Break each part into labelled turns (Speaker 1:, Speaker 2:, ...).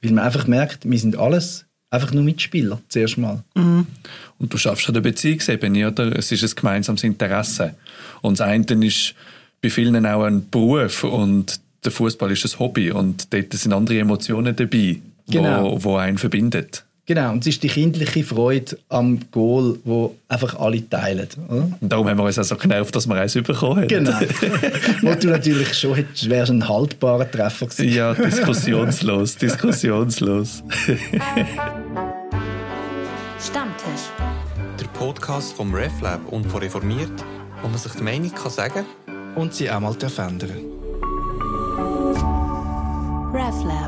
Speaker 1: Weil man einfach merkt, wir sind alles einfach nur Mitspieler, zuerst mal.
Speaker 2: Mhm. Und du schaffst an der Beziehungsebene, oder? Es ist ein gemeinsames Interesse. Und das eine ist bei vielen auch ein Beruf und der Fußball ist ein Hobby und dort sind andere Emotionen dabei,
Speaker 1: genau.
Speaker 2: wo einen verbindet.
Speaker 1: Genau, und es ist die kindliche Freude am Goal, die einfach alle teilen. Oder?
Speaker 2: Und darum haben wir uns auch so genervt, dass wir eins bekommen haben.
Speaker 1: Genau. Wo du natürlich schon hättest, wärst ein haltbarer Treffer gewesen.
Speaker 2: Ja, diskussionslos.
Speaker 3: Stammtisch.
Speaker 4: Der Podcast vom RefLab und von Reformiert, wo man sich die Meinung kann sagen
Speaker 5: und sie auch mal ändern.
Speaker 3: RefLab.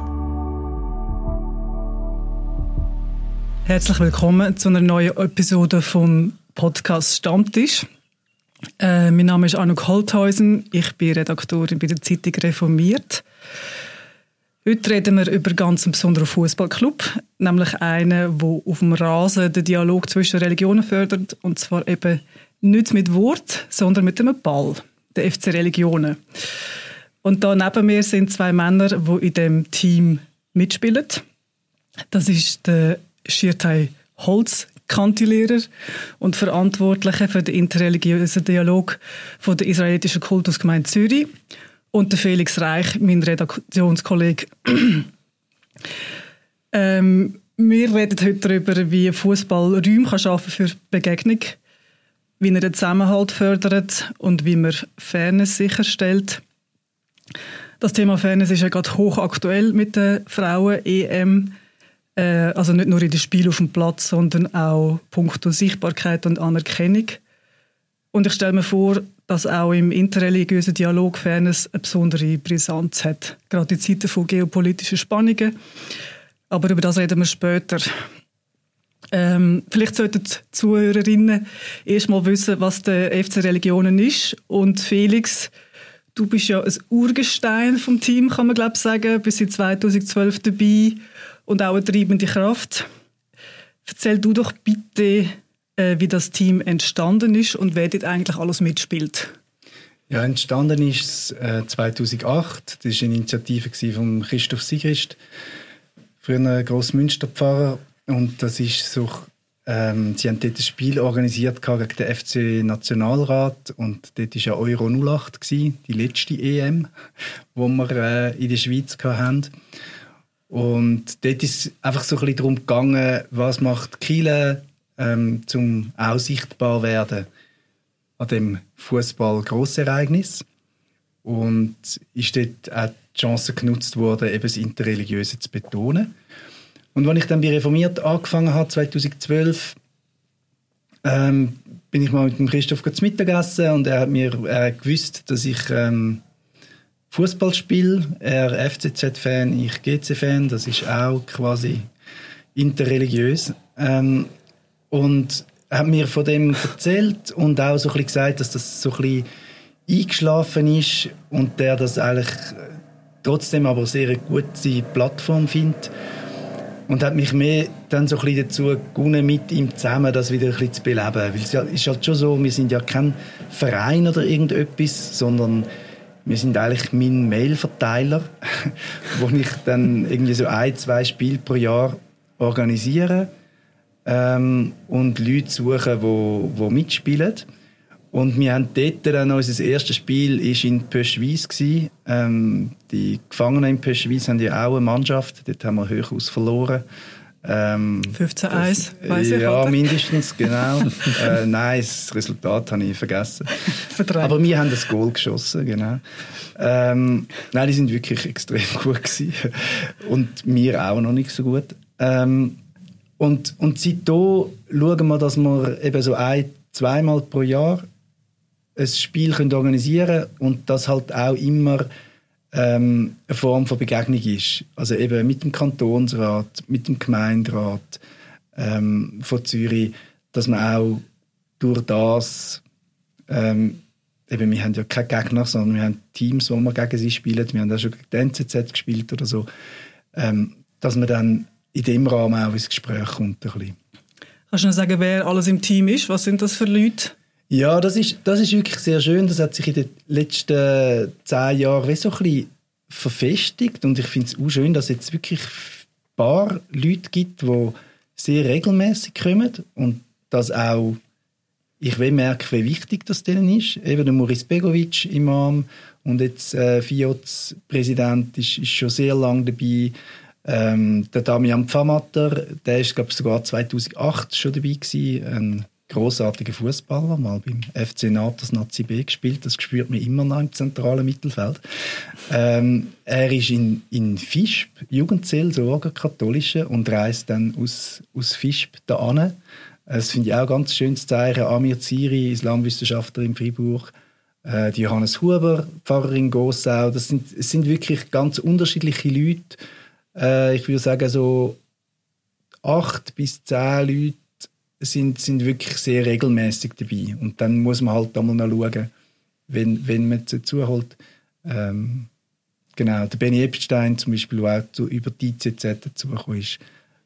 Speaker 6: Herzlich willkommen zu einer neuen Episode vom Podcast Stammtisch. Mein Name ist Anouk Holthausen, ich bin Redaktorin bei der Zeitung Reformiert. Heute reden wir über ganz einen besonderen Fußballclub, nämlich einen, der auf dem Rasen den Dialog zwischen Religionen fördert, und zwar eben nicht mit Wort, sondern mit einem Ball, der FC Religionen. Und da neben mir sind zwei Männer, die in diesem Team mitspielen. Das ist der Shirtai Holz, Kantilehrer und Verantwortlicher für den interreligiösen Dialog von der israelitischen Kultusgemeinde Zürich, und der Felix Reich, mein Redaktionskollege. Wir reden heute darüber, wie Fußball Räume schaffen für Begegnung, wie er den Zusammenhalt fördert und wie man Fairness sicherstellt. Das Thema Fairness ist ja gerade hochaktuell mit der Frauen-EM. Also nicht nur in den Spielen auf dem Platz, sondern auch punkto Sichtbarkeit und Anerkennung. Und ich stelle mir vor, dass auch im interreligiösen Dialog Fairness eine besondere Brisanz hat. Gerade in Zeiten von geopolitischen Spannungen. Aber über das reden wir später. Vielleicht sollten die Zuhörerinnen erst mal wissen, was der FC Religionen ist. Und Felix, du bist ja ein Urgestein vom Team, kann man glaube ich sagen. Bist seit 2012 dabei. Und auch eine treibende Kraft. Erzähl du doch bitte, wie das Team entstanden ist und wer dort eigentlich alles mitspielt.
Speaker 1: Ja, entstanden ist es 2008. Das war eine Initiative von Christoph Sigrist, früher Grossmünsterpfarrer. Und das ist so, sie haben dort ein Spiel organisiert gegen den FC Nationalrat. Und dort war ja Euro 08, die letzte EM, die wir in der Schweiz hatten. Und dort ist es einfach so ein bisschen darum gegangen, was macht Kirche, zum auch sichtbar werden an dem Fußball-Grossereignis. Und ist dort auch die Chance genutzt worden, eben das Interreligiöse zu betonen. Und als ich dann bei Reformiert angefangen habe, 2012, bin ich mal mit dem Christoph zu Mittagessen und er hat gewusst, dass ich Fußball spiele, er FCZ-Fan, ich GC-Fan, das ist auch quasi interreligiös. Und er hat mir von dem erzählt und auch so ein bisschen gesagt, dass das so ein bisschen eingeschlafen ist und der das eigentlich trotzdem aber sehr eine gute Plattform findet. Und hat mich mehr dann so ein bisschen dazu gewonnen, mit ihm zusammen das wieder ein bisschen zu beleben. Weil es ist halt schon so, wir sind ja kein Verein oder irgendetwas, sondern wir sind eigentlich mein Mailverteiler, wo ich dann irgendwie so 1-2 Spiele pro Jahr organisiere und Leute suche, die mitspielen. Und wir haben dort dann unser erstes Spiel war in Pöschwies. Die Gefangenen in Pöschwies haben ja auch eine Mannschaft, dort haben wir Hochaus verloren.
Speaker 6: 15-1, weiss ich.
Speaker 1: Ja,
Speaker 6: oder?
Speaker 1: mindestens, genau. Nein, das Resultat habe ich vergessen. Aber wir haben das Goal geschossen, genau. Nein, die sind wirklich extrem gut gewesen. Und wir auch noch nicht so gut. Und seitdem schauen wir, dass wir eben so 1-2 Mal pro Jahr ein Spiel organisieren können und das halt auch immer eine Form von Begegnung ist. Also eben mit dem Kantonsrat, mit dem Gemeinderat von Zürich, dass man auch durch das, eben, wir haben ja keine Gegner, sondern wir haben Teams, wo wir gegen sie spielen. Wir haben auch schon gegen die NZZ gespielt oder so. Dass man dann in dem Rahmen auch ins Gespräch kommt. Ein bisschen.
Speaker 6: Kannst du noch sagen, wer alles im Team ist? Was sind das für Leute?
Speaker 1: Ja, das ist wirklich sehr schön. Das hat sich in den letzten 10 Jahren so ein bisschen verfestigt. Und ich finde es auch schön, dass jetzt wirklich paar Leute gibt, die sehr regelmäßig kommen und das auch, ich will merken, wie wichtig das denen ist. Eben der Muris Begovic, Imam, und jetzt FIOZ-Präsident ist schon sehr lange dabei. Der Damian Pfamatter, der ist, glaube ich, sogar 2008 schon dabei gewesen. Ein grossartiger Fußballer, mal beim FC Natas Nazi B gespielt. Das spürt man immer noch im zentralen Mittelfeld. Er ist in Visp, Jugendzell, so katholische, und reist dann aus Visp da an. Das finde ich auch ein ganz schönes Zeichen. Amir Ziri, Islamwissenschaftler in Freiburg. Die Johannes Huber, Pfarrerin Gossau. Es sind wirklich ganz unterschiedliche Leute. Ich würde sagen, so 8 bis 10 Leute sind wirklich sehr regelmäßig dabei. Und dann muss man halt einmal noch schauen, wenn man dazu holt. Genau, der Benny Epstein zum Beispiel, der auch über die ICZ dazugekommen ist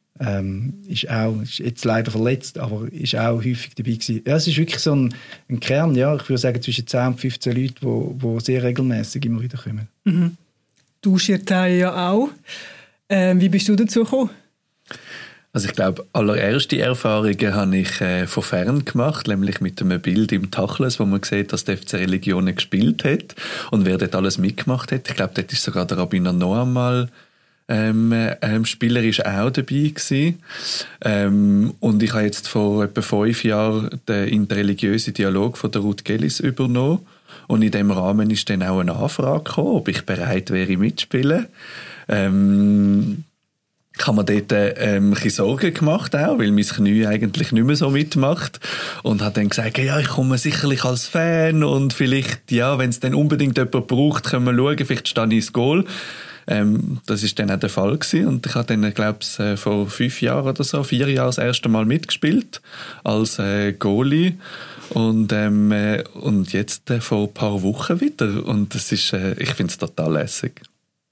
Speaker 1: jetzt leider verletzt, aber ist auch häufig dabei gewesen. Ja, es ist wirklich so ein Kern, ja, ich würde sagen zwischen 10 und 15 Leute, die sehr regelmäßig immer wieder kommen.
Speaker 6: Mhm. Du Schirtei ja auch. Wie bist du dazu gekommen?
Speaker 2: Also ich glaube, allererste Erfahrungen habe ich von fern gemacht, nämlich mit einem Bild im Tachles, wo man sieht, dass die FC Religionen gespielt hat und wer dort alles mitgemacht hat. Ich glaube, dort ist sogar der Rabbiner Noam mal Spieler ist auch dabei gewesen. Und ich habe jetzt vor etwa 5 Jahren den interreligiösen Dialog von der Ruth Gellis übernommen. Und in diesem Rahmen ist dann auch eine Anfrage gekommen, ob ich bereit wäre mitzuspielen. Ich habe mir dort ein bisschen Sorgen gemacht, auch, weil mein Knie eigentlich nicht mehr so mitmacht. Und habe dann gesagt, ja, ich komme sicherlich als Fan und vielleicht, ja, wenn es dann unbedingt jemand braucht, können wir schauen, vielleicht stehe ich ins Goal. Das ist dann auch der Fall gewesen. Und ich habe dann, glaube ich, vor 5 Jahren oder so, 4 Jahre das erste Mal mitgespielt als Goalie. Und jetzt vor ein paar Wochen wieder. Und das ist, ich finde es total lässig.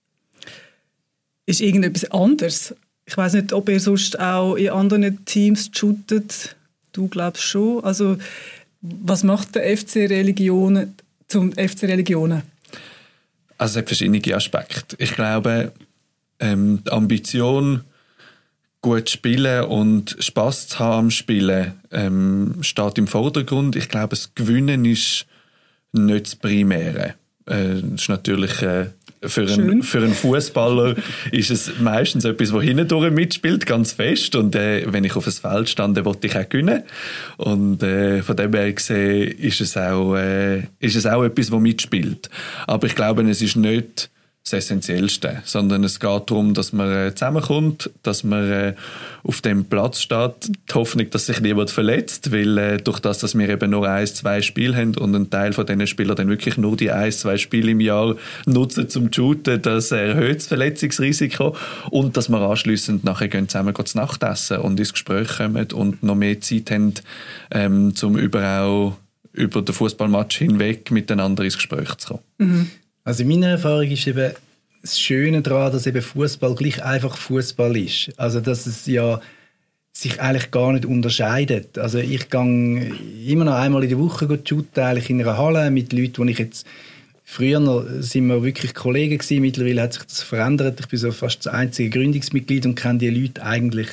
Speaker 6: Ist irgendetwas anderes? Ich weiss nicht, ob ihr sonst auch in anderen Teams shootet. Du glaubst schon. Also, was macht der FC Religionen zum FC Religionen?
Speaker 2: Also es hat verschiedene Aspekte. Ich glaube, die Ambition, gut zu spielen und Spass zu haben am Spielen, steht im Vordergrund. Ich glaube, das Gewinnen ist nicht das Primäre. Das ist natürlich für einen Fußballer ist es meistens etwas, was hindurch mitspielt, ganz fest. Und wenn ich auf das Feld stand, dann wollte ich auch gewinnen. Und von dem her gesehen ist es auch etwas, was mitspielt. Aber ich glaube, es ist nicht das Essentiellste, sondern es geht darum, dass man zusammenkommt, dass man auf dem Platz steht, die Hoffnung, dass sich niemand verletzt, weil durch das, dass wir eben nur 1-2 Spiele haben und ein Teil von diesen Spielern dann wirklich nur die 1-2 Spiele im Jahr nutzen zum Shooten, das erhöht das Verletzungsrisiko und dass wir anschliessend nachher zusammen zu Nacht essen und ins Gespräch kommen und noch mehr Zeit haben, um über den Fußballmatch hinweg miteinander ins Gespräch zu kommen.
Speaker 6: Mhm.
Speaker 1: Also in meiner Erfahrung ist eben das Schöne daran, dass eben Fußball gleich einfach Fußball ist. Also dass es ja sich eigentlich gar nicht unterscheidet. Also ich gehe immer noch einmal in der Woche shooten, eigentlich in einer Halle mit Leuten, die ich jetzt früher sind wir wirklich Kollegen gewesen. Mittlerweile hat sich das verändert. Ich bin so fast das einzige Gründungsmitglied und kenne die Leute eigentlich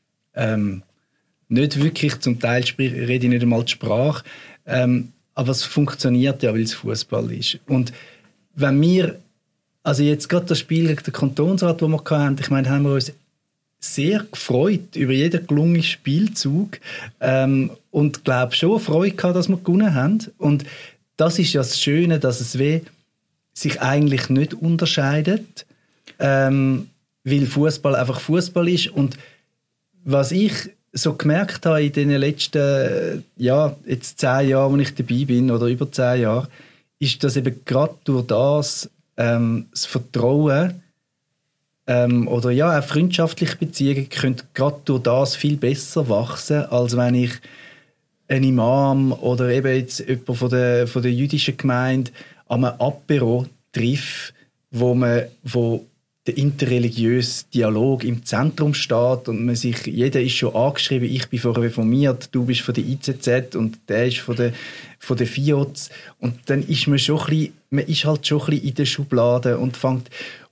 Speaker 1: nicht wirklich. Zum Teil rede ich nicht einmal die Sprache. Aber es funktioniert ja, weil es Fußball ist. Und wenn wir, also jetzt gerade das Spiel gegen den Kantonsrat, das wir hatten, ich meine, haben wir uns sehr gefreut über jeden gelungenen Spielzug und glaube schon Freude gehabt, dass wir gewonnen haben. Und das ist ja das Schöne, dass es sich eigentlich nicht unterscheidet, weil Fußball einfach Fußball ist. Und was ich so gemerkt habe in den letzten jetzt 10 Jahren, wo ich dabei bin, oder über 10 Jahre, ist, dass eben gerade durch das Vertrauen oder ja, auch freundschaftliche Beziehungen können gerade durch das viel besser wachsen, als wenn ich einen Imam oder eben jetzt jemand von der jüdischen Gemeinde an einem Apéro trifft, wo der interreligiöse Dialog im Zentrum steht und jeder ist schon angeschrieben, ich bin vorher reformiert, du bist von der ICZ und der ist von der FIOZ und dann ist man ist halt schon ein bisschen in der Schublade und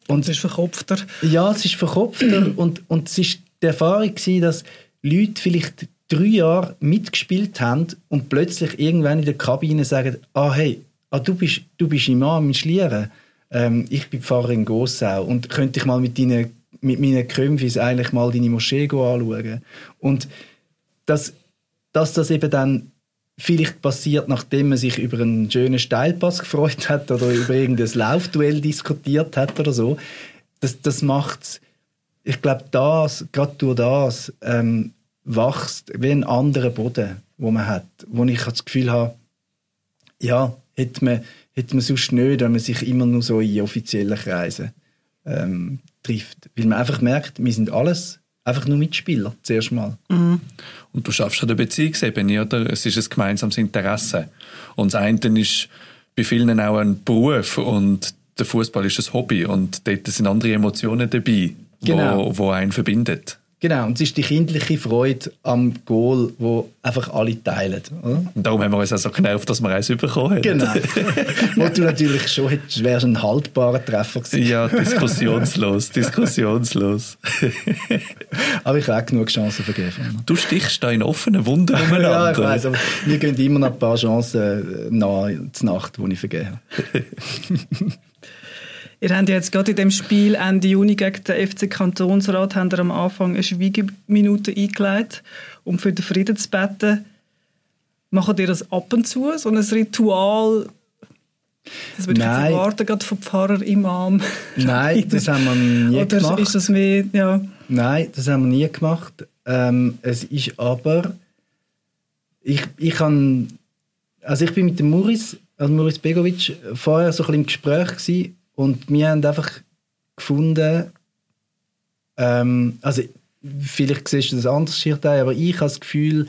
Speaker 6: Und es ist verkopfter.
Speaker 1: Ja, es ist verkopfter und es ist die Erfahrung gewesen, dass Leute vielleicht 3 Jahre mitgespielt haben und plötzlich irgendwann in der Kabine sagen, du bist Imam in Schlieren, ich bin Pfarrer in Gossau und könnte ich mal mit meinen Krümpfis eigentlich mal deine Moschee anschauen. Und dass das eben dann vielleicht passiert, nachdem man sich über einen schönen Steilpass gefreut hat oder über irgendein Laufduell diskutiert hat oder so, das macht's. Ich glaube, gerade durch das wächst wie ein anderer Boden, wo man hat, wo ich das Gefühl habe, ja, hätte man sonst nicht, wenn man sich immer nur so in offiziellen Kreisen trifft. Weil man einfach merkt, wir sind alles einfach nur Mitspieler, zuerst mal.
Speaker 6: Mhm.
Speaker 2: Und du schaffst an der Beziehungsebene, oder? Es ist ein gemeinsames Interesse. Und das eine ist bei vielen auch ein Beruf und der Fußball ist ein Hobby und dort sind andere Emotionen dabei, wo einen verbindet.
Speaker 1: Genau, und es ist die kindliche Freude am Goal, die einfach alle teilen. Oder?
Speaker 2: Und darum haben wir uns auch so genervt, dass wir eins bekommen haben.
Speaker 1: Genau. Wo du natürlich schon hättest, wärst ein haltbarer Treffer gewesen.
Speaker 2: Ja, diskussionslos.
Speaker 1: Aber ich habe auch genug Chancen vergeben.
Speaker 2: Du stichst da in offenen Wunden umeinander.
Speaker 1: Ja, ich weiss, aber mir gehen immer noch ein paar Chancen nahe zur Nacht, die ich vergeben habe.
Speaker 6: Ihr habt jetzt gerade in dem Spiel Ende Juni gegen den FC Kantonsrat habt ihr am Anfang eine Schweigeminute eingelegt, um für den Frieden zu beten. Macht ihr das ab und zu, so ein Ritual? Das würde ich jetzt erwarten, gerade vom Pfarrer, Imam.
Speaker 1: Nein, das haben wir nie gemacht.
Speaker 6: Oder ist das mehr, ja?
Speaker 1: Nein, das haben wir nie gemacht. Es ist aber... Ich bin mit dem Muris Begovic vorher so ein bisschen im Gespräch gewesen. Und wir haben einfach gefunden, vielleicht siehst du das anders, aber ich habe das Gefühl,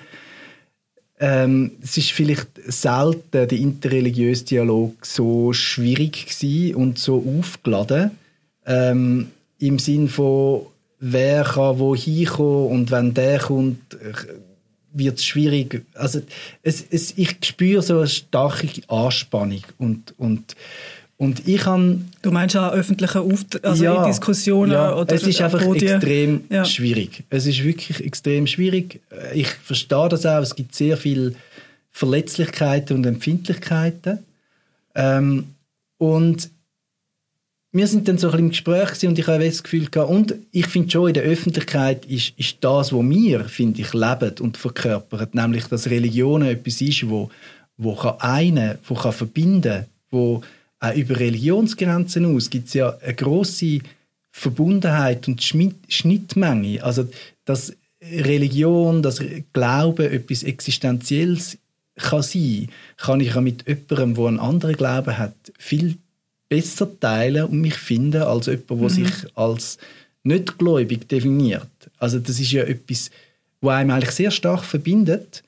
Speaker 1: es ist vielleicht selten der interreligiöse Dialog so schwierig gewesen und so aufgeladen, im Sinn von, wer kann wo hinkommen und wenn der kommt, wird es schwierig. Also ich spüre so eine starke Anspannung und ich habe...
Speaker 6: Du meinst auch öffentliche in Diskussionen?
Speaker 1: Ja,
Speaker 6: oder
Speaker 1: es ist einfach
Speaker 6: Podien?
Speaker 1: Extrem schwierig. Es ist wirklich extrem schwierig. Ich verstehe das auch. Es gibt sehr viele Verletzlichkeiten und Empfindlichkeiten. Und wir sind dann so ein bisschen im Gespräch gewesen und ich habe das Gefühl gehabt, und ich finde schon, in der Öffentlichkeit ist das, was wir, finde ich, leben und verkörpern, nämlich, dass Religion etwas ist, wo kann verbinden, wo auch über Religionsgrenzen aus gibt es ja eine grosse Verbundenheit und Schnittmenge. Also, dass Religion, dass Glaube etwas Existenzielles kann sein, kann ich auch mit jemandem, der einen anderen Glauben hat, viel besser teilen und mich finden, als jemand, der sich als nicht-gläubig definiert. Also das ist ja etwas, was einem eigentlich sehr stark verbindet.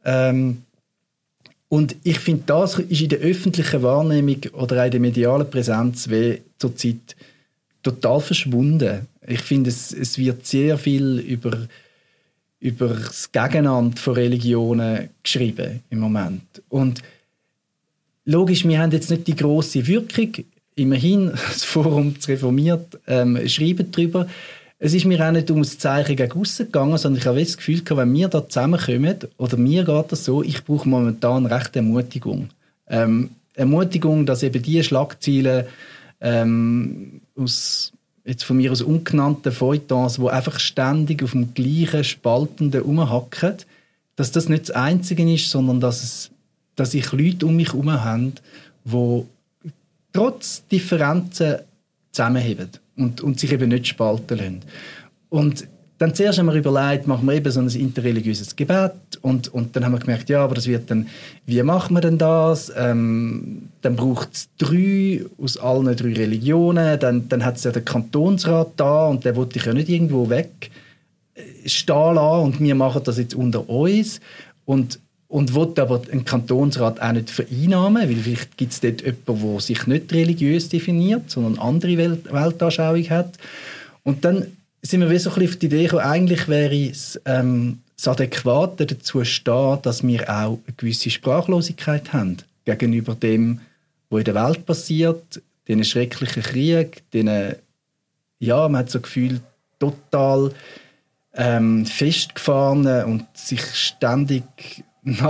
Speaker 1: Und ich finde, das ist in der öffentlichen Wahrnehmung oder auch in der medialen Präsenz wie zurzeit total verschwunden. Ich finde, es wird sehr viel über das Gegeneinander von Religionen geschrieben im Moment. Und logisch, wir haben jetzt nicht die grosse Wirkung. Immerhin, das Forum reformiert schreiben darüber. Es ist mir auch nicht um das Zeichen gegen aussen gegangen, sondern ich habe das Gefühl, wenn wir da zusammenkommen, oder mir geht das so, ich brauche momentan recht Ermutigung. Ermutigung, dass eben die Schlagzeilen jetzt von mir aus ungenannten Feuilletons, die einfach ständig auf dem gleichen Spaltenden rumhacken, dass das nicht das Einzige ist, sondern dass ich Leute um mich herum habe, die trotz Differenzen zusammenheben und sich eben nicht spalten lassen. Und dann zuerst haben wir überlegt, machen wir eben so ein interreligiöses Gebet und dann haben wir gemerkt, ja, aber das wird dann, wie machen wir denn das? Dann braucht es 3 aus allen 3 Religionen, dann hat es ja den Kantonsrat da und der wollte ich ja nicht irgendwo weg stehen lassen und wir machen das jetzt unter uns und will aber einen Kantonsrat auch nicht vereinnahmen, weil vielleicht gibt es dort jemanden, der sich nicht religiös definiert, sondern eine andere Weltanschauung hat. Und dann sind wir so ein bisschen auf die Idee gekommen, eigentlich wäre es das Adäquate dazu stehen, dass wir auch eine gewisse Sprachlosigkeit haben gegenüber dem, was in der Welt passiert, diesen schrecklichen Krieg, diesen ja, man hat so Gefühl, total festgefahren und sich ständig noch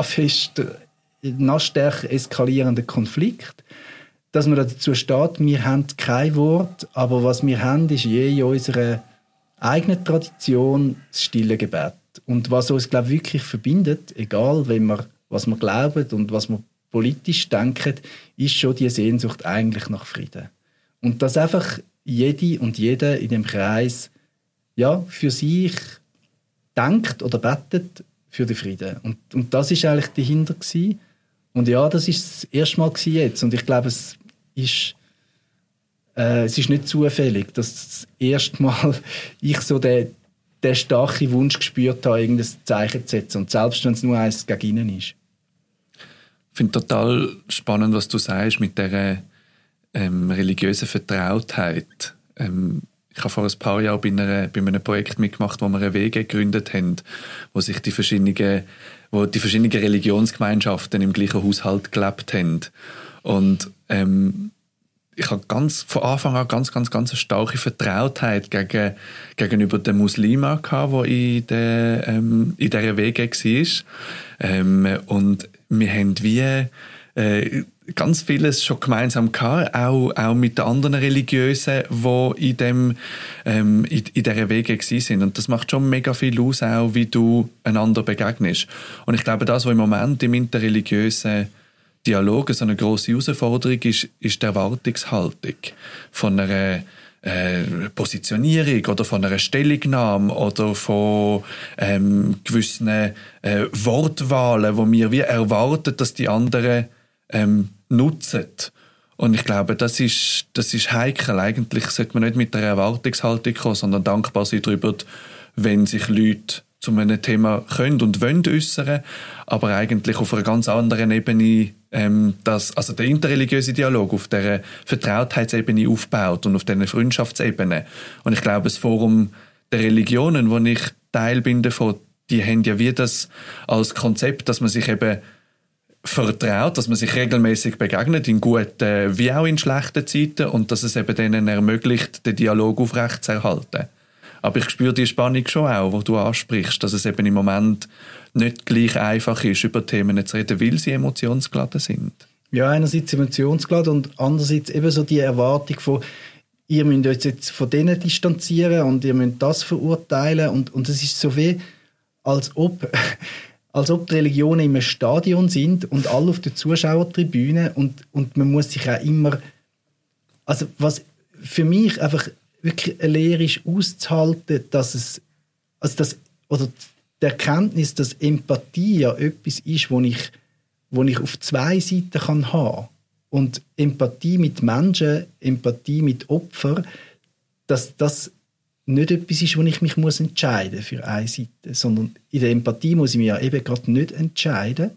Speaker 1: stärker eskalierenden Konflikt, dass man dazu steht, wir haben kein Wort, aber was wir haben, ist in unserer eigenen Tradition das stille Gebet. Und was uns, glaube ich, wirklich verbindet, egal was wir glauben und was wir politisch denken, ist schon die Sehnsucht eigentlich nach Frieden. Und dass einfach jede und jeder in dem Kreis ja, für sich denkt oder betet für den Frieden. Und das ist eigentlich dahinter gewesen. Und ja, das ist das erste Mal jetzt. Und ich glaube, es ist nicht zufällig, dass das erste Mal ich so den starken Wunsch gespürt habe, irgendein Zeichen zu setzen. Und selbst wenn es nur eins gegen innen ist.
Speaker 2: Ich finde total spannend, was du sagst mit dieser religiösen Vertrautheit. Ich habe vor ein paar Jahren bei einem Projekt mitgemacht, wo wir eine WG gegründet haben, wo die verschiedenen Religionsgemeinschaften im gleichen Haushalt gelebt haben. Und ich habe von Anfang an ganz eine starke Vertrautheit gegenüber den Muslimen gehabt, die in dieser WG war. Und wir haben wie ganz vieles schon gemeinsam gehabt, auch mit den anderen Religiösen, die in dieser Wege sind. Und das macht schon mega viel aus, auch wie du einander begegnest. Und ich glaube, das, was im Moment im interreligiösen Dialog so eine grosse Herausforderung ist die Erwartungshaltung von einer Positionierung oder von einer Stellungnahme oder von gewissen Wortwahlen, wo wir wie erwarten, dass die anderen nutzen. Und ich glaube, das ist heikel. Eigentlich sollte man nicht mit der Erwartungshaltung kommen, sondern dankbar sein darüber, wenn sich Leute zu einem Thema können und wollen äußern, aber eigentlich auf einer ganz anderen Ebene also der interreligiöse Dialog auf dieser Vertrautheitsebene aufbaut und auf dieser Freundschaftsebene. Und ich glaube, das Forum der Religionen, wo ich Teil bin davon, die haben ja wie das als Konzept, dass man sich eben vertraut, dass man sich regelmäßig begegnet, in guten wie auch in schlechten Zeiten, und dass es eben denen ermöglicht, den Dialog aufrechtzuerhalten. Aber ich spüre die Spannung schon auch, die du ansprichst, dass es eben im Moment nicht gleich einfach ist, über Themen zu reden, weil sie emotionsgeladen sind.
Speaker 1: Ja, einerseits emotionsgeladen und andererseits eben so die Erwartung von, ihr müsst euch jetzt von denen distanzieren und ihr müsst das verurteilen, und es ist so wie, als ob die Religionen im Stadion sind und alle auf der Zuschauertribüne, und man muss sich auch immer, also was für mich einfach wirklich eine Lehre ist, auszuhalten, dass die Erkenntnis, dass Empathie ja etwas ist, wo ich auf zwei Seiten haben kann. Und Empathie mit Menschen, Empathie mit Opfern, dass das nicht etwas ist, wo ich mich entscheiden muss für eine Seite, sondern in der Empathie muss ich mich ja eben gerade nicht entscheiden.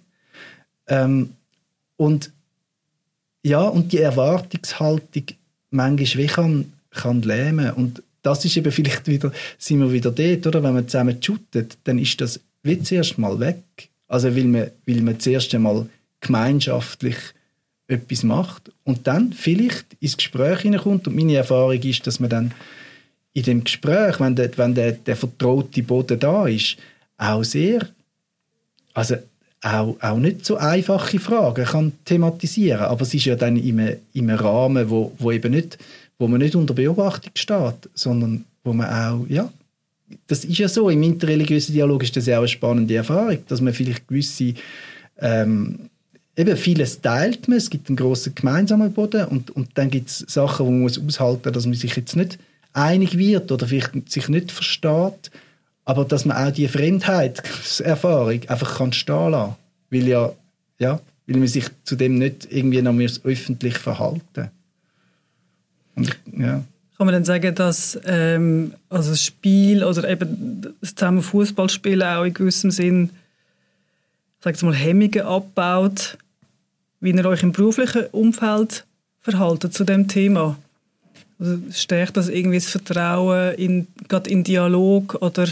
Speaker 1: Und die Erwartungshaltung manchmal kann lähmen. Und das ist eben vielleicht wieder, sind wir wieder dort, oder? Wenn man zusammen shootet, dann ist das wie zuerst mal weg. Also weil man zuerst einmal gemeinschaftlich etwas macht und dann vielleicht ins Gespräch hineinkommt. Und meine Erfahrung ist, dass man dann in dem Gespräch, wenn der vertraute Boden da ist, auch sehr, also auch nicht so einfache Fragen kann thematisieren. Aber es ist ja dann im Rahmen, wo man nicht unter Beobachtung steht, sondern wo man auch, ja, das ist ja so, im interreligiösen Dialog ist das ja auch eine spannende Erfahrung, dass man vielleicht gewisse, eben vieles teilt man, es gibt einen grossen gemeinsamen Boden, und dann gibt es Sachen, wo man muss aushalten, dass man sich jetzt nicht einig wird oder vielleicht sich nicht versteht, aber dass man auch die Fremdheitserfahrung einfach kann stehen lassen, weil man sich zu dem nicht irgendwie noch öffentlich verhalten. Und, ja.
Speaker 6: Kann man dann sagen, dass also das Spiel oder eben das zusammen Fußballspielen auch in gewissem Sinn, sag mal, Hemmungen abbaut, wie ihr euch im beruflichen Umfeld verhaltet zu dem Thema? Also stärkt das irgendwie das Vertrauen gerade in Dialog oder?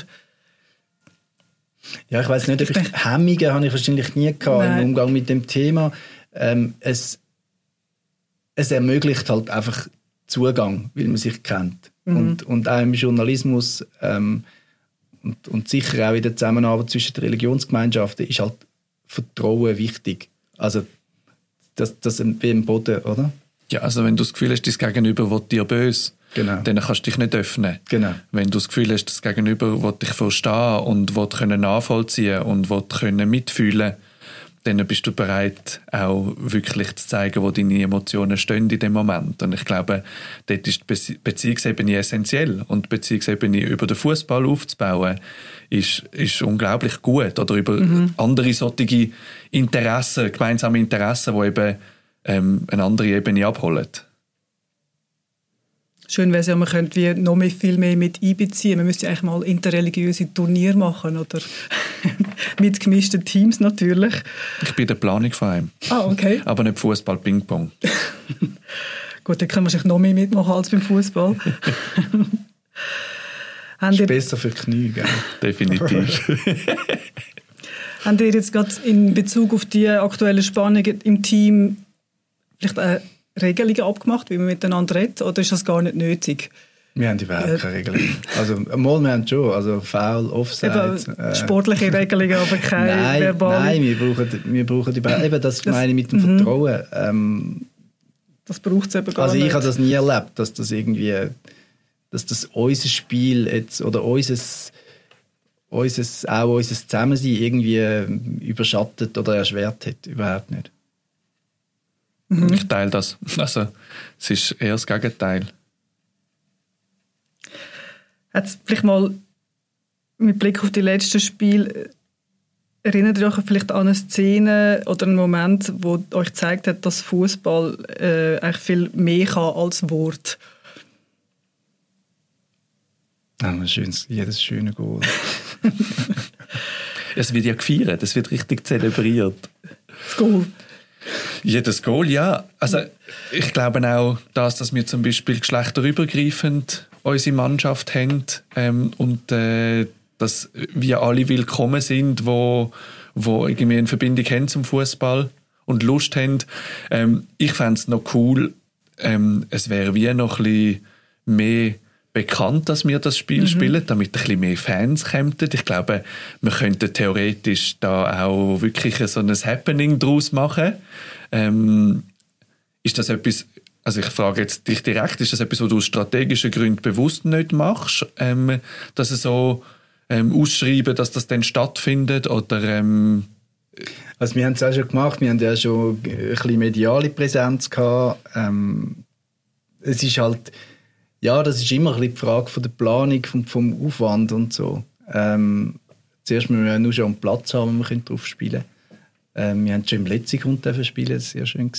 Speaker 1: Ja, ich weiss nicht, ob Hemmungen habe ich wahrscheinlich nie gehabt im Umgang mit dem Thema. Es ermöglicht halt einfach Zugang, weil man sich kennt. Und auch im Journalismus und sicher auch in der Zusammenarbeit zwischen den Religionsgemeinschaften ist halt Vertrauen wichtig. Also das wie im Boden, oder?
Speaker 2: Ja, also wenn du das Gefühl hast, dein Gegenüber will dir böse,
Speaker 1: Genau.
Speaker 2: dann kannst du dich nicht öffnen.
Speaker 1: Genau.
Speaker 2: Wenn du das Gefühl hast, das Gegenüber will dich verstehen und will können nachvollziehen und will können mitfühlen, dann bist du bereit, auch wirklich zu zeigen, wo deine Emotionen stehen in dem Moment. Und ich glaube, dort ist die Beziehungsebene essentiell. Und die Beziehungsebene über den Fußball aufzubauen, ist unglaublich gut. Oder über andere solche Interessen, gemeinsame Interessen, die eben eine andere Ebene abholen.
Speaker 6: Schön wäre es ja, man könnte noch viel mehr mit einbeziehen. Man müsste eigentlich mal interreligiöse Turniere machen oder mit gemischten Teams natürlich.
Speaker 2: Ich bin der Planung von einem.
Speaker 6: Ah, okay.
Speaker 2: Aber nicht Fußball, Ping-Pong.
Speaker 6: Gut, da können wir wahrscheinlich noch mehr mitmachen als beim Fußball.
Speaker 1: Ist besser für die Knie, gell?
Speaker 2: Definitiv.
Speaker 6: Habt ihr jetzt gerade in Bezug auf die aktuellen Spannungen im Team vielleicht Regelungen abgemacht, wie man miteinander redet, oder ist das gar nicht nötig?
Speaker 1: Wir haben überhaupt keine Regelungen. Also, mal, wir haben schon, also Foul, Offside.
Speaker 6: Sportliche Regelungen, aber keine verbale.
Speaker 1: Nein, wir brauchen eben das meine ich mit dem Vertrauen.
Speaker 6: Das braucht es eben gar nicht.
Speaker 1: Also ich habe das nie erlebt, dass das irgendwie, dass das unser Spiel jetzt, oder unser Zusammensein irgendwie überschattet oder erschwert hat. Überhaupt nicht.
Speaker 2: Ich teile das. Also, es ist eher das Gegenteil.
Speaker 6: Jetzt vielleicht mal mit Blick auf die letzten Spiele, erinnert ihr euch vielleicht an eine Szene oder einen Moment, wo euch gezeigt hat, dass Fußball eigentlich viel mehr kann als Wort?
Speaker 1: Jedes schöne Goal.
Speaker 2: Es wird ja gefeiert, es wird richtig zelebriert.
Speaker 6: Das Goal.
Speaker 2: Jedes Goal, ja. Also ich glaube auch, dass wir zum Beispiel geschlechterübergreifend unsere Mannschaft haben und dass wir alle willkommen sind, wo irgendwie eine Verbindung haben zum Fußball und Lust haben. Ich fände es noch cool, es wäre wie noch ein bisschen mehr bekannt, dass wir das Spiel spielen, damit ein bisschen mehr Fans kämen. Ich glaube, wir könnten theoretisch da auch wirklich so ein Happening draus machen. Ist das etwas, also ich frage jetzt dich direkt, ist das etwas, was du aus strategischen Gründen bewusst nicht machst, dass es so ausschreiben, dass das dann stattfindet, oder
Speaker 1: Also wir haben es auch schon gemacht, wir haben ja schon ein bisschen mediale Präsenz gehabt. Es ist halt, ja, das ist immer ein bisschen die Frage von der Planung, vom Aufwand und so. Zuerst müssen wir nur schon einen Platz haben, wo wir drauf spielen können. Wir haben schon im letzten Grund spielen, das war sehr schön.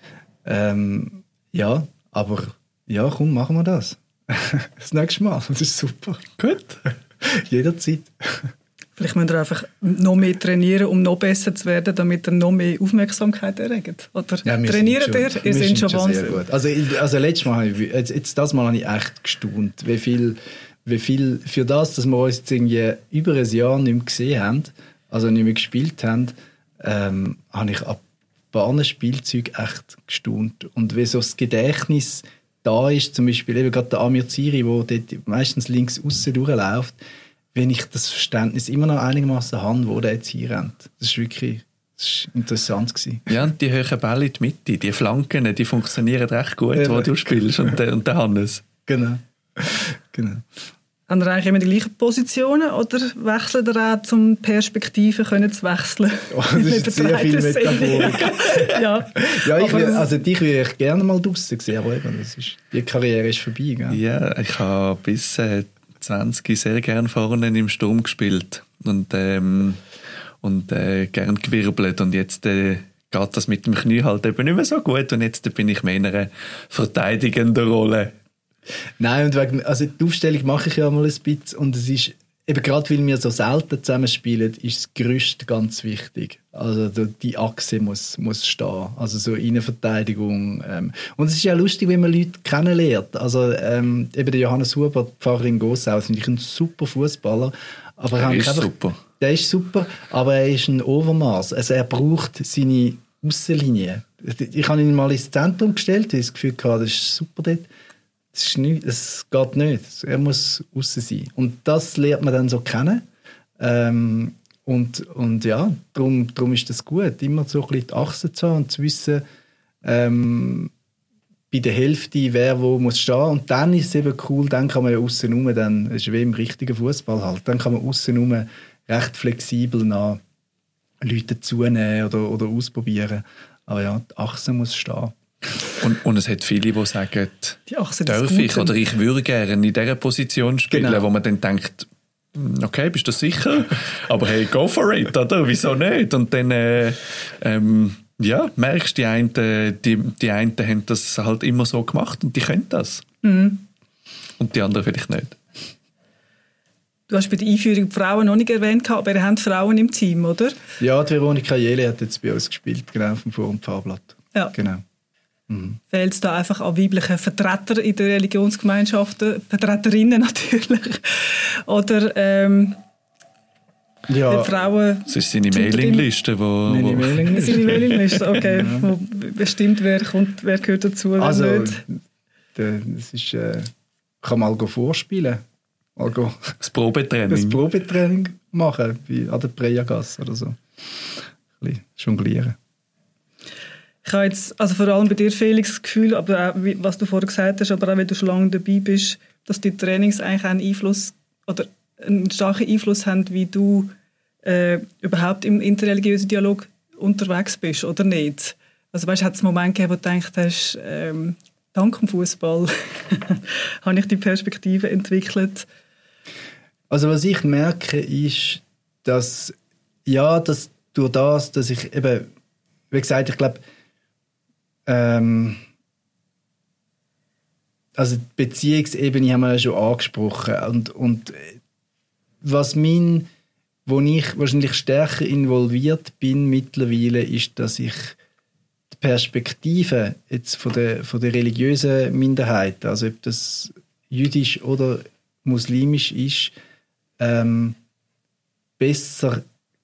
Speaker 1: Ja, aber ja, komm, machen wir das. Das nächste Mal, das ist super.
Speaker 2: gut.
Speaker 1: Jederzeit.
Speaker 6: Vielleicht müsst ihr einfach noch mehr trainieren, um noch besser zu werden, damit ihr noch mehr Aufmerksamkeit erregt. Oder
Speaker 1: ja,
Speaker 6: trainiert ihr seid schon wahnsinnig.
Speaker 1: Sehr gut. Also letztes Mal, das Mal habe ich echt gestaunt, wie viel für das, dass wir uns jetzt irgendwie über ein Jahr nicht mehr gesehen haben, also nicht mehr gespielt haben, habe ich ab paar Spielzeugen echt gestaunt. Und wie so das Gedächtnis da ist, zum Beispiel eben gerade der Amir Ziri, der dort meistens links aussen durchläuft, wenn ich das Verständnis immer noch einigermaßen habe, wo der jetzt hier rennt. Das ist interessant gewesen.
Speaker 2: Ja, und die hohen Bälle in die Mitte, die Flanken, die funktionieren recht gut, wo du spielst und der Hannes.
Speaker 1: Genau.
Speaker 6: Haben ihr eigentlich immer die gleichen Positionen oder wechselt ihr auch, um Perspektiven zu wechseln?
Speaker 1: Oh, das ist sehr viel Metaphorik.
Speaker 6: Ja,
Speaker 1: dich würde ich gerne mal draussen sehen, aber eben, die Karriere ist vorbei. Gell?
Speaker 2: Ja, ich habe bis 20 sehr gerne vorne im Sturm gespielt und gern gewirbelt, und jetzt geht das mit dem Knie halt eben nicht mehr so gut, und jetzt bin ich mehr in einer verteidigenden Rolle.
Speaker 1: Nein, und die Aufstellung mache ich ja mal ein bisschen, und es ist, eben gerade weil wir so selten zusammenspielen, ist das Gerüst ganz wichtig. Also die Achse muss stehen, also so Innenverteidigung. Und es ist ja lustig, wenn man Leute kennenlernt. Also eben der Johannes Huber, Pfarrer in Gossau, finde ich ein super Fußballer. Aber der ist super, aber er ist ein Overmaß. Also er braucht seine Aussenlinie. Ich habe ihn mal ins Zentrum gestellt, weil ich das Gefühl hatte, das ist super dort. es geht nicht. Er muss aussen sein. Und das lernt man dann so kennen. Und ja, darum ist das gut, immer so ein bisschen die Achse zu haben und zu wissen, bei der Hälfte, wer wo muss stehen. Und dann ist es eben cool, dann kann man ja aussen rum, dann ist wie im richtigen Fußball halt, dann kann man aussen rum recht flexibel nach Leute zunehmen oder ausprobieren. Aber ja, die Achse muss stehen.
Speaker 2: Und es hat viele, die sagen,
Speaker 6: Die Achse
Speaker 2: darf ich oder ich würde gerne in dieser Position spielen,
Speaker 1: Genau.
Speaker 2: wo man dann denkt, okay, bist du sicher? Aber hey, go for it, oder? Wieso nicht? Und dann merkst du, die einen haben das halt immer so gemacht und die können das.
Speaker 6: Mhm.
Speaker 2: Und die anderen vielleicht nicht.
Speaker 6: Du hast bei der Einführung die Frauen noch nicht erwähnt, aber ihr habt Frauen im Team, oder?
Speaker 1: Ja, die Veronika Jele hat jetzt bei uns gespielt, genau, auf dem Forum Fahrblatt.
Speaker 6: Ja.
Speaker 1: Genau.
Speaker 6: Fehlt es da einfach an weiblichen Vertretern in den Religionsgemeinschaften, Vertreterinnen natürlich, oder
Speaker 1: Ja,
Speaker 6: die Frauen...
Speaker 2: Das ist seine Mailingliste,
Speaker 1: meine Mailingliste.
Speaker 6: Seine Mailingliste, okay, wo bestimmt, wer gehört dazu, wer
Speaker 1: Also,
Speaker 6: nicht.
Speaker 1: das ist, kann mal vorspielen. Mal
Speaker 2: das Probetraining.
Speaker 1: das Probetraining machen, wie an der Prejagasse oder so. Ein bisschen jonglieren.
Speaker 6: Ich habe jetzt, also vor allem bei dir, Felix, das Gefühl, aber auch, was du vorher gesagt hast, aber auch wenn du schon lange dabei bist, dass die Trainings eigentlich einen Einfluss oder einen starken Einfluss haben, wie du überhaupt im interreligiösen Dialog unterwegs bist, oder nicht? Also weißt, hat es einen Moment gegeben, wo du gedacht hast, dank dem Fußball habe ich die Perspektive entwickelt?
Speaker 1: Also was ich merke, ist, dass durch das, dass ich eben, wie gesagt, ich glaube, also die Beziehungsebene haben wir ja schon angesprochen und wo ich wahrscheinlich stärker involviert bin mittlerweile, ist, dass ich die Perspektive jetzt von der religiösen Minderheit, also ob das jüdisch oder muslimisch ist, besser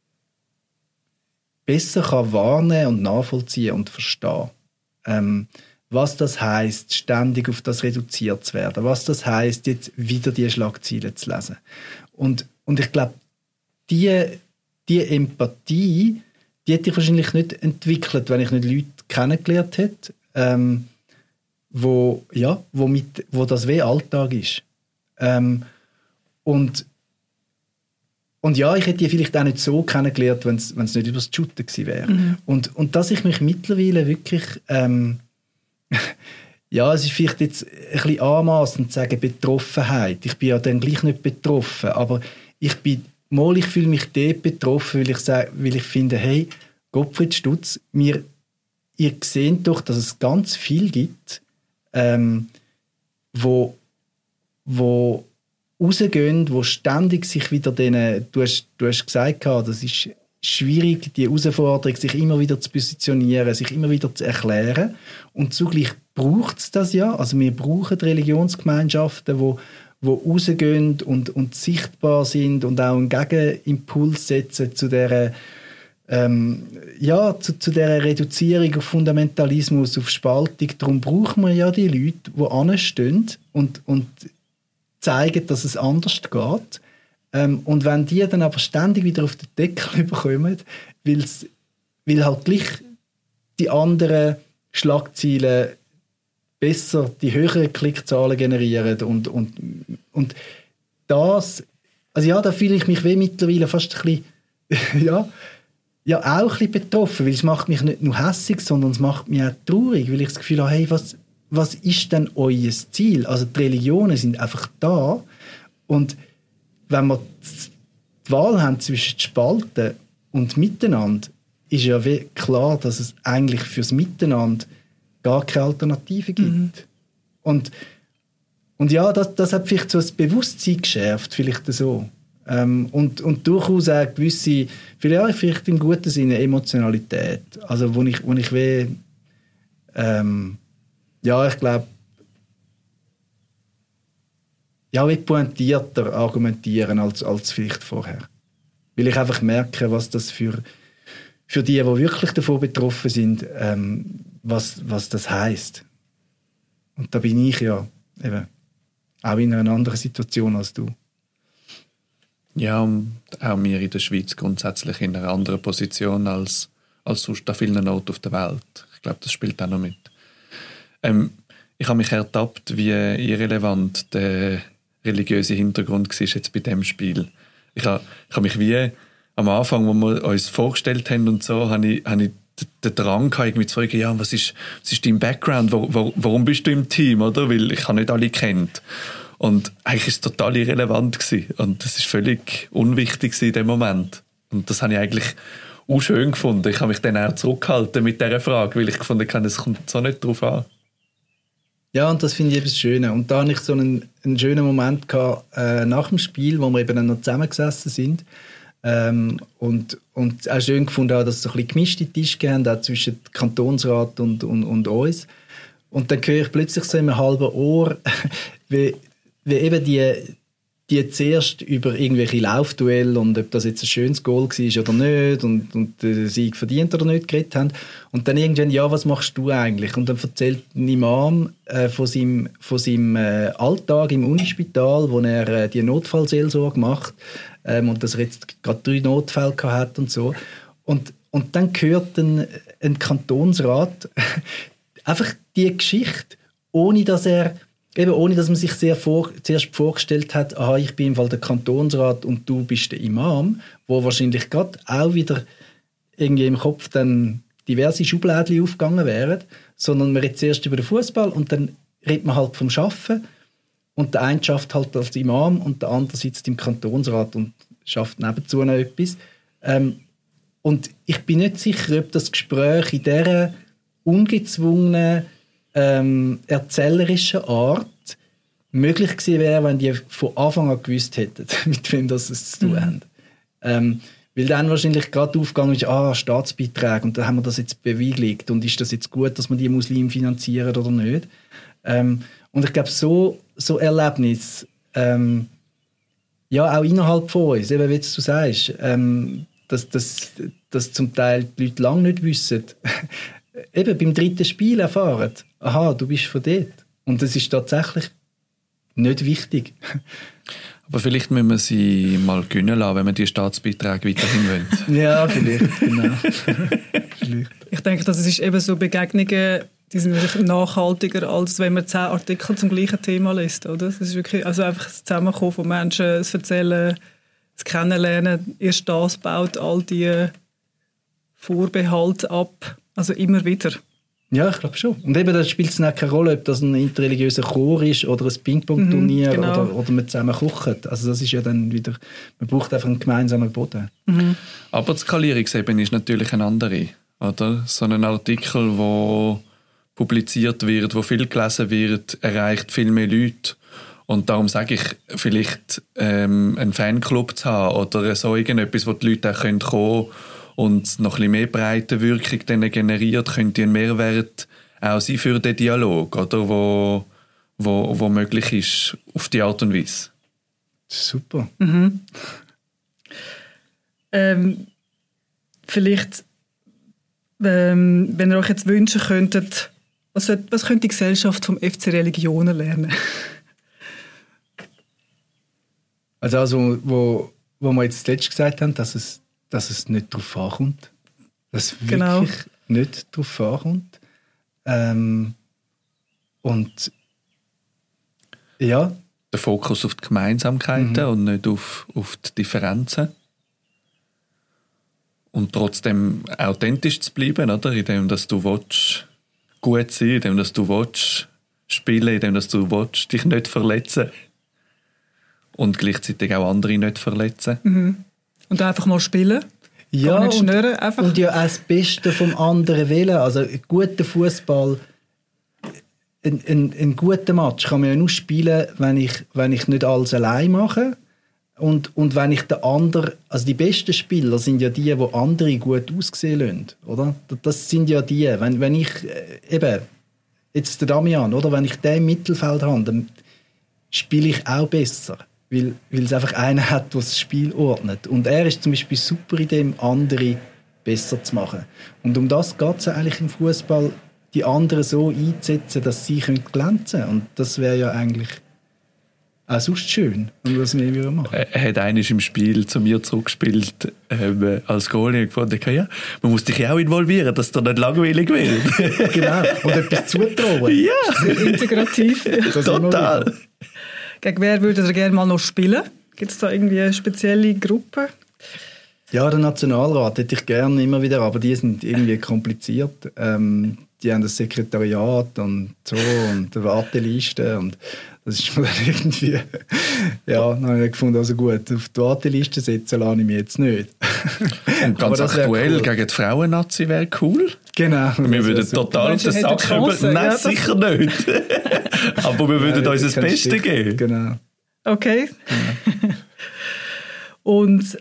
Speaker 1: kann wahrnehmen und nachvollziehen und verstehen. Was das heisst, ständig auf das reduziert zu werden. Was das heisst, jetzt wieder die Schlagzeilen zu lesen. Und ich glaube, die Empathie, die hätte ich wahrscheinlich nicht entwickelt, wenn ich nicht Leute kennengelernt hätte, wo das wie Alltag ist. Und ja, ich hätte die vielleicht auch nicht so kennengelernt, wenn es nicht über das Shooten gewesen wäre. Mhm. Und dass ich mich mittlerweile wirklich, ja, es ist vielleicht jetzt ein bisschen anmassend zu sagen, Betroffenheit. Ich bin ja dann gleich nicht betroffen, aber ich fühle mich dort betroffen, weil ich finde, hey, Gottfried Stutz, ihr seht doch, dass es ganz viel gibt, wo rausgehen, wo ständig sich wieder denen, du hast gesagt, das ist schwierig, die Herausforderung, sich immer wieder zu positionieren, sich immer wieder zu erklären. Und zugleich braucht es das ja. Also wir brauchen Religionsgemeinschaften, die rausgehen und sichtbar sind und auch einen Gegenimpuls setzen zu dieser zu dieser Reduzierung auf Fundamentalismus, auf Spaltung. Darum brauchen wir ja die Leute, die anstehen und zeigen, dass es anders geht. Und wenn die dann aber ständig wieder auf den Deckel bekommen, weil halt gleich die anderen Schlagzeilen besser die höheren Klickzahlen generieren und das, also ja, da fühle ich mich wie mittlerweile fast ein bisschen, auch ein bisschen betroffen, weil es macht mich nicht nur hässig, sondern es macht mich auch traurig, weil ich das Gefühl habe, hey, was ist denn euer Ziel? Also die Religionen sind einfach da und wenn wir die Wahl haben zwischen Spalten und Miteinander, ist ja klar, dass es eigentlich fürs Miteinander gar keine Alternative gibt. Mhm. Und ja, das hat vielleicht so ein Bewusstsein geschärft, vielleicht so. Und durchaus auch gewisse, vielleicht im guten Sinne Emotionalität. Also wo ich ich glaube, wie pointierter argumentieren als vielleicht vorher. Weil ich einfach merke, was das für die wirklich davon betroffen sind, was das heisst. Und da bin ich ja eben, auch in einer anderen Situation als du.
Speaker 2: Ja, und auch wir in der Schweiz grundsätzlich in einer anderen Position als sonst an vielen Orten auf der Welt. Ich glaube, das spielt auch noch mit. Ich habe mich ertappt, wie irrelevant der religiöse Hintergrund war jetzt bei diesem Spiel. Ich habe mich wie am Anfang, wo wir uns vorgestellt haben und so, habe ich den Drang gehabt, irgendwie zu fragen, ja, was ist dein Background? Warum bist du im Team? Oder? Weil ich habe nicht alle kennt. Und eigentlich war es total irrelevant gewesen. Und das war völlig unwichtig in dem Moment. Und das habe ich eigentlich auch schön gefunden. Ich habe mich dann auch zurückgehalten mit dieser Frage, weil ich gefunden habe, es kommt so nicht drauf an.
Speaker 1: Ja, und das finde ich eben das Schöne. Und da hatte ich so einen schönen Moment gehabt, nach dem Spiel, wo wir eben noch zusammengesessen sind. Und auch schön gefunden, dass es so ein bisschen gemischte Tische gegeben hat, auch zwischen Kantonsrat und uns. Und dann höre ich plötzlich so in einem halben Ohr, wie eben die zuerst über irgendwelche Laufduelle und ob das jetzt ein schönes Goal war oder nicht und den Sieg verdient oder nicht geredet haben. Und dann irgendwann, ja, was machst du eigentlich? Und dann erzählt ein Imam von seinem Alltag im Unispital, wo er die Notfallseelsorge macht und dass er jetzt gerade 3 Notfälle hat und so. Und dann hört ein Kantonsrat einfach die Geschichte, ohne dass man sich zuerst vorgestellt hat, aha, ich bin im Fall der Kantonsrat und du bist der Imam, wo wahrscheinlich gerade auch wieder irgendwie im Kopf dann diverse Schubladen aufgegangen wären, sondern man redet zuerst über den Fußball und dann redet man halt vom Schaffen und der eine schafft halt als Imam und der andere sitzt im Kantonsrat und schafft nebenzu noch etwas. Und ich bin nicht sicher, ob das Gespräch in dieser ungezwungenen erzählerischen Art möglich gewesen wäre, wenn die von Anfang an gewusst hätten, mit wem das es zu tun haben. Weil dann wahrscheinlich gerade aufgegangen ist, Staatsbeiträge und dann haben wir das jetzt bewilligt und ist das jetzt gut, dass wir die Muslime finanzieren oder nicht. Und ich glaube, so Erlebnisse, ja, auch innerhalb von uns, eben wie du sagst, dass zum Teil die Leute lange nicht wissen, eben beim 3. Spiel erfahren, aha, du bist von dort. Und das ist tatsächlich nicht wichtig.
Speaker 2: Aber vielleicht müssen wir sie mal gönnen lassen, wenn wir die Staatsbeiträge weiterhin wollen.
Speaker 1: Ja, vielleicht, genau. Vielleicht.
Speaker 6: Ich denke, das ist eben so Begegnungen, die sind wirklich nachhaltiger, als wenn man 10 Artikel zum gleichen Thema liest. Oder? Das ist wirklich also einfach das Zusammenkommen von Menschen, das Erzählen, das Kennenlernen. Erst das baut all die Vorbehalte ab. Also immer wieder.
Speaker 1: Ja, ich glaube schon. Und eben, da spielt es keine Rolle, ob das ein interreligiöser Chor ist oder ein Ping-Pong-Turnier
Speaker 6: genau.
Speaker 1: oder man zusammen kocht. Also das ist ja dann wieder, man braucht einfach einen gemeinsamen Boden.
Speaker 6: Mhm.
Speaker 2: Aber die Skalierungsebene ist natürlich eine andere. Oder? So ein Artikel, der publiziert wird, wo viel gelesen wird, erreicht viel mehr Leute. Und darum sage ich, vielleicht einen Fanclub zu haben oder so irgendetwas, wo die Leute auch kommen können und noch ein bisschen mehr breite Wirkung dann generiert, könnte ein Mehrwert auch sein für den Dialog, oder? Wo möglich ist, auf die Art und Weise.
Speaker 1: Super.
Speaker 6: Mhm. Vielleicht, wenn ihr euch jetzt wünschen könntet, was könnte die Gesellschaft vom FC Religionen lernen?
Speaker 1: Also wo wir jetzt zuletzt gesagt haben, dass es nicht darauf ankommt. Dass es wirklich nicht darauf ankommt. Und ja.
Speaker 2: Der Fokus auf die Gemeinsamkeiten und nicht auf die Differenzen. Und trotzdem authentisch zu bleiben, oder? Indem dass du willst, gut sein, indem dass du willst, spielen, indem dass du willst, dich nicht verletzen. Und gleichzeitig auch andere nicht verletzen.
Speaker 6: Mhm. Und einfach mal spielen.
Speaker 1: Ja,
Speaker 6: nicht schnüren, einfach.
Speaker 1: Und ja auch das Beste vom anderen wählen. Also ein guter Fußball, ein guter Match kann man ja nur spielen, wenn ich nicht alles allein mache. Und wenn ich den anderen, also die besten Spieler sind ja die andere gut aussehen lassen, oder? Das sind ja die. Wenn ich eben, jetzt der Damian, oder? Wenn ich den im Mittelfeld habe, dann spiele ich auch besser. Weil es einfach einen hat, der das Spiel ordnet. Und er ist zum Beispiel super in dem, andere besser zu machen. Und um das geht es eigentlich im Fußball die anderen so einzusetzen, dass sie glänzen können. Und das wäre ja eigentlich auch sonst schön, und was wir machen.
Speaker 2: Er hat einmal im Spiel zu mir zurückgespielt als Goalie und gefunden, ja, man muss dich ja auch involvieren, dass du nicht langweilig wird.
Speaker 1: Genau, und etwas zutrauen.
Speaker 2: Ja,
Speaker 6: Integrativ.
Speaker 2: total.
Speaker 6: Gegen wer würdet ihr gerne mal noch spielen? Gibt es da irgendwie eine spezielle Gruppe?
Speaker 1: Ja, der Nationalrat hätte ich gerne immer wieder, aber die sind irgendwie kompliziert. Die haben das Sekretariat und so und eine Warteliste und das ist mir dann irgendwie, ja, dann habe ich gefunden, also gut, auf die Warteliste setzen lasse ich mich jetzt nicht.
Speaker 2: Und ganz aktuell cool. Gegen die Frauen-Nazi wäre cool.
Speaker 1: Genau.
Speaker 2: Wir würden total auf den Sack über. Nein, sicher nicht. Aber wir würden uns das Beste geben.
Speaker 1: Genau.
Speaker 6: Okay. Genau. Und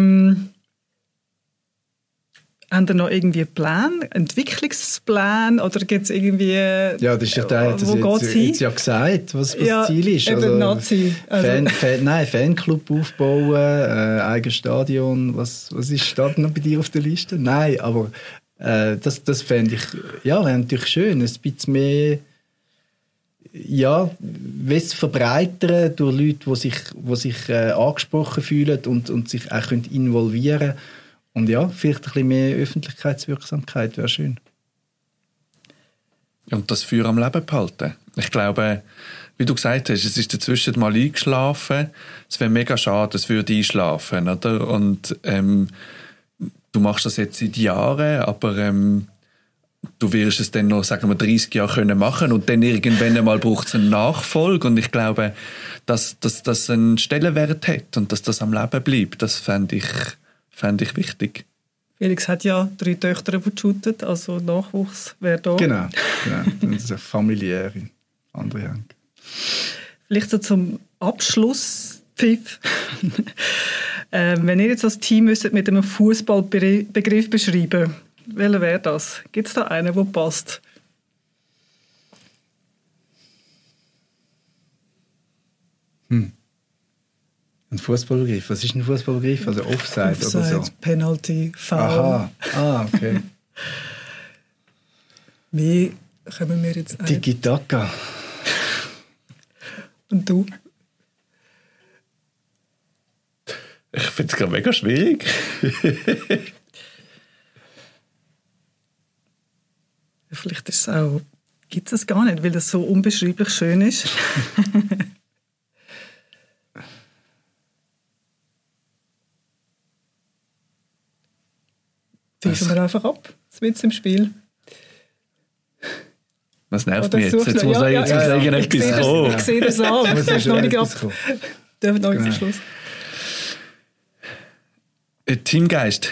Speaker 6: haben ihr noch irgendwie einen Plan, Entwicklungsplan oder gibt es irgendwie...
Speaker 1: Ja, das ist ja der, das jetzt ja gesagt, was das Ziel ist.
Speaker 6: Also, Nazi.
Speaker 1: Fanclub aufbauen, eigenes Stadion, was ist da noch bei dir auf der Liste? Nein, aber das fände ich, ja, wäre natürlich schön, ein bisschen mehr, ja, was verbreitern durch Leute, die sich angesprochen fühlen und sich auch involvieren können. Und ja, vielleicht ein bisschen mehr Öffentlichkeitswirksamkeit wäre schön.
Speaker 2: Und das Feuer am Leben behalten. Ich glaube, wie du gesagt hast, es ist dazwischen mal eingeschlafen. Es wäre mega schade, es würde einschlafen, oder? Und du machst das jetzt seit Jahren, aber du wirst es dann noch, sagen wir, 30 Jahre können machen und dann irgendwann einmal braucht es einen Nachfolge. Und ich glaube, dass das einen Stellenwert hat und dass das am Leben bleibt, das fände ich wichtig.
Speaker 6: Felix hat ja 3 Töchter, die shooten, also Nachwuchs wäre da.
Speaker 1: Genau. Das ist eine familiäre andere Hand.
Speaker 6: Vielleicht so zum Abschluss, Pfiff. Wenn ihr jetzt als Team müsstet mit einem Fußballbegriff beschreiben, welcher wäre das? Gibt es da einen, der passt?
Speaker 1: Ein Fußballbegriff. Was ist ein Fußballbegriff? Also Offside oder so?
Speaker 6: Penalty, Foul.
Speaker 1: Aha, okay.
Speaker 6: Wie kommen wir jetzt ein?
Speaker 1: Tiki-Taka.
Speaker 6: Und du?
Speaker 2: Ich finde es gerade mega schwierig.
Speaker 6: Vielleicht ist es auch, gibt es gar nicht, weil es so unbeschreiblich schön ist. Pfeifen wir einfach ab, das wird im Spiel.
Speaker 2: Was nervt mich jetzt? Jetzt muss irgendetwas kommen.
Speaker 6: Ich sehe das an, das ist noch nicht ab. Dürfen noch zum Schluss.
Speaker 2: Teamgeist.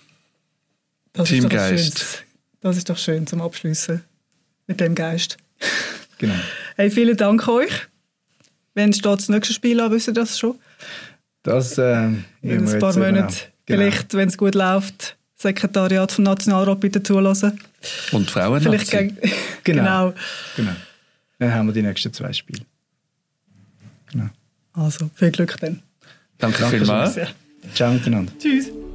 Speaker 2: Teamgeist.
Speaker 6: Das ist doch schön zum Abschließen mit dem Geist.
Speaker 1: Genau.
Speaker 6: Hey, vielen Dank euch. Wenn steht das nächste Spiel an, wisst ihr das schon?
Speaker 1: Das
Speaker 6: in ein paar Monaten. Vielleicht, wenn es gut läuft, Sekretariat vom Nationalrat bitte zulassen.
Speaker 2: Und Frauen-Nazi.
Speaker 1: Genau. Dann haben wir die nächsten 2 Spiele. Genau.
Speaker 6: Also, viel Glück dann.
Speaker 2: Danke vielmals.
Speaker 1: Ciao miteinander.
Speaker 6: Tschüss.